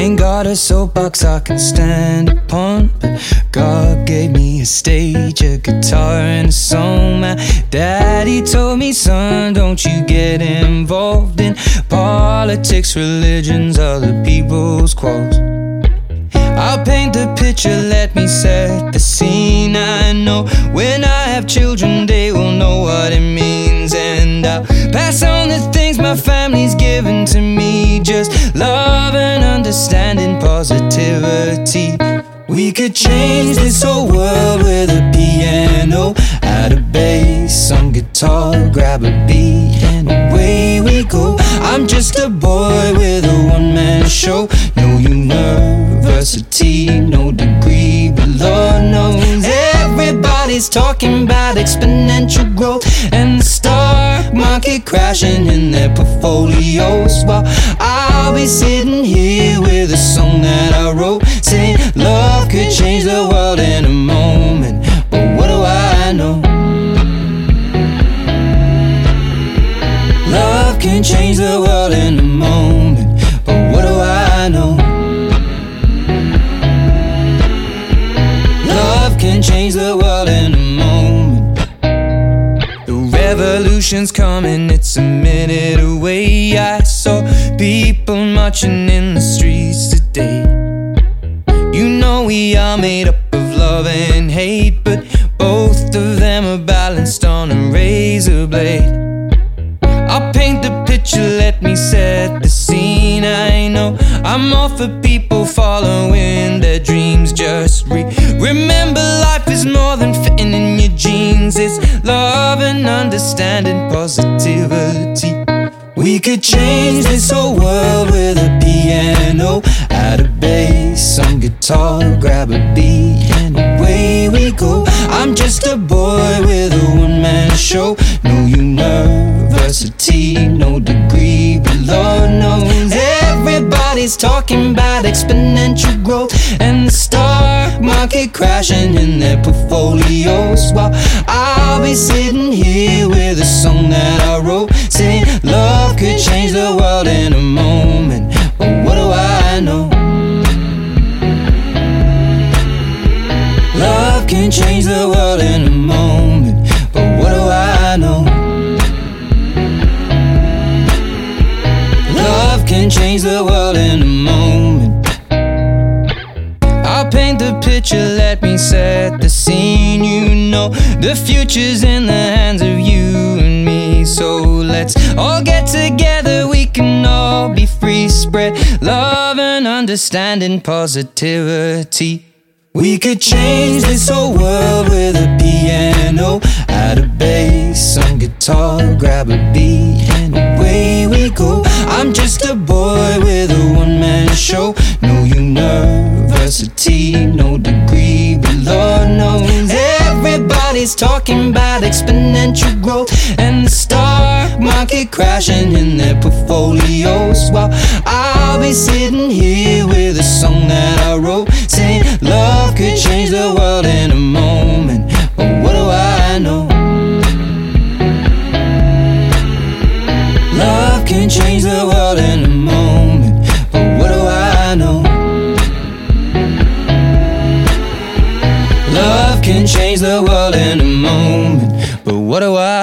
Ain't got a soapbox I can stand upon, but God gave me a stage, a guitar and a song. My daddy told me, son, don't you get involved in politics, religions, other people's quarrels. I'll paint the picture, let me set the scene. I know when I have children they will know what it means, and I'll pass on the things my family's given to me. Just love and understanding, positivity. We could change this whole world with a piano, add a bass, some guitar, grab a beat, and away we go. I'm just a boy with a one-man show. No university, no degree, but Lord knows everybody's talking about exponential growth and the stock market crashing in their portfolios, while I'll be sitting here with a song that I wrote, saying love could change the world in a moment. But what do I know? Love can change the world in a moment. But what do I know? Love can change the world in a moment. The revolution's coming, it's a minute away. I saw people marching in the streets today. You know we are made up of love and hate, but both of them are balanced on a razor blade. I'll paint the picture, let me set the scene. I know I'm all for people following their dreams. Just remember life is more than fitting in your jeans. It's love and understanding, positivity. We could change this whole world with a piano, add a bass, some guitar, grab a beat, and away we go. I'm just a boy with a one-man show. No university, no degree, but Lord knows everybody's talking about exponential growth and the stock market crashing in their portfolios, while I'll be sitting here with a song that I wrote, saying love could change the world in a moment. But what do I know? Love can change the world in a moment. But what do I know? Love can change the world in a moment. I'll paint the picture, let me set the scene. You know the future's in the hands of you and me. So let's all get together, we can all be free. Spread love and understanding, positivity. We could change this whole world with a piano, add a bass, some guitar, grab a beat, and away we go. I'm just a boy with a one-man show. No university, no degree, but Lord knows everybody's talking about exponential growth and the stock market crashing in their portfolios, while I'll be sitting here with a song that I wrote, saying love could change the world in a moment. But what do I know? Love can change the world in a moment. But what do I know? Love can change the world in a moment. But what do I